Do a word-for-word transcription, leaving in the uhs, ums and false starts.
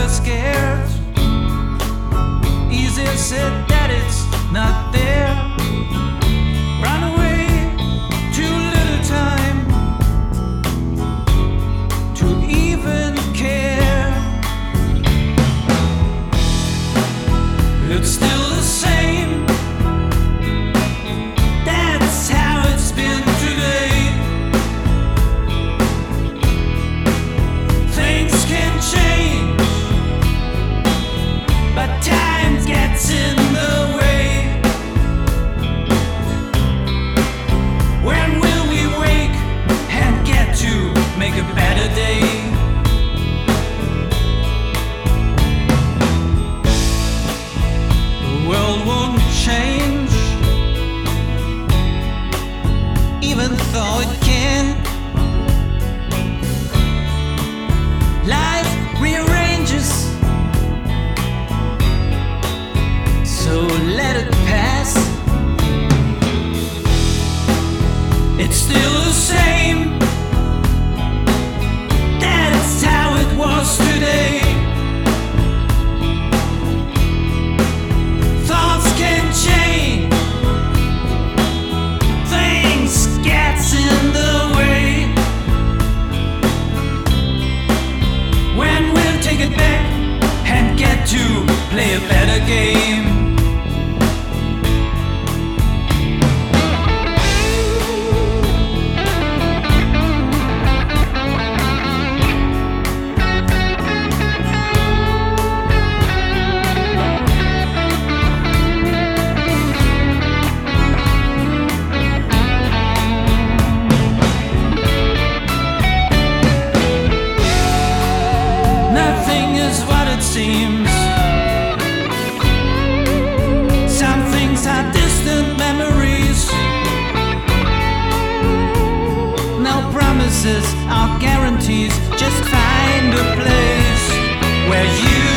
we're scared. Easier said that it's not there. Run away, too little time to even care. It's still the same. That's how it's been today. Things can change, but time gets in the way. When will we wake and get to make a better day? The world won't change, even though it can. Life rearranges, so let it pass. It's still the same. That's how it was today. Thoughts can change. Things get in the way. When we'll take it back and get to play a better game. Nothing is what it seems. Some things are distant memories. No promises or guarantees. Just find a place where you